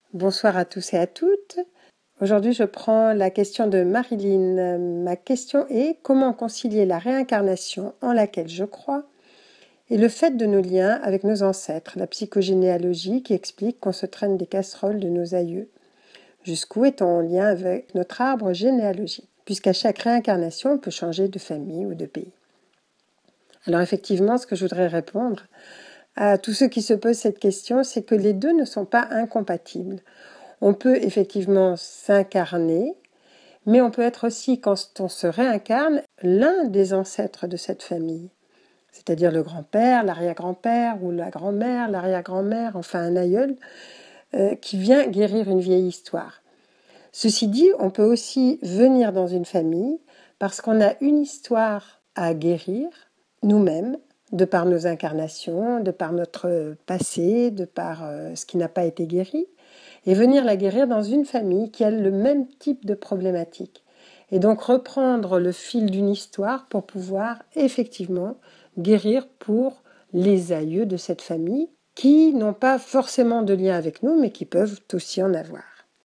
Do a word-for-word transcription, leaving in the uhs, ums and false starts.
Bonsoir à tous et à toutes. Aujourd'hui, je prends la question de Marilyn. Ma question est comment concilier la réincarnation en laquelle je crois et le fait de nos liens avec nos ancêtres, la psychogénéalogie qui explique qu'on se traîne des casseroles de nos aïeux. Jusqu'où est-on en lien avec notre arbre généalogique, puisqu'à chaque réincarnation, on peut changer de famille ou de pays. Alors effectivement, ce que je voudrais répondre à tous ceux qui se posent cette question, c'est que les deux ne sont pas incompatibles. On peut effectivement s'incarner, mais on peut être aussi, quand on se réincarne, l'un des ancêtres de cette famille. C'est-à-dire le grand-père, l'arrière-grand-père ou la grand-mère, l'arrière-grand-mère, enfin un aïeul, euh, qui vient guérir une vieille histoire. Ceci dit, on peut aussi venir dans une famille parce qu'on a une histoire à guérir nous-mêmes, de par nos incarnations, de par notre passé, de par euh, ce qui n'a pas été guéri, et venir la guérir dans une famille qui a le même type de problématique. Et donc reprendre le fil d'une histoire pour pouvoir effectivement guérir pour les aïeux de cette famille qui n'ont pas forcément de lien avec nous, mais qui peuvent aussi en avoir.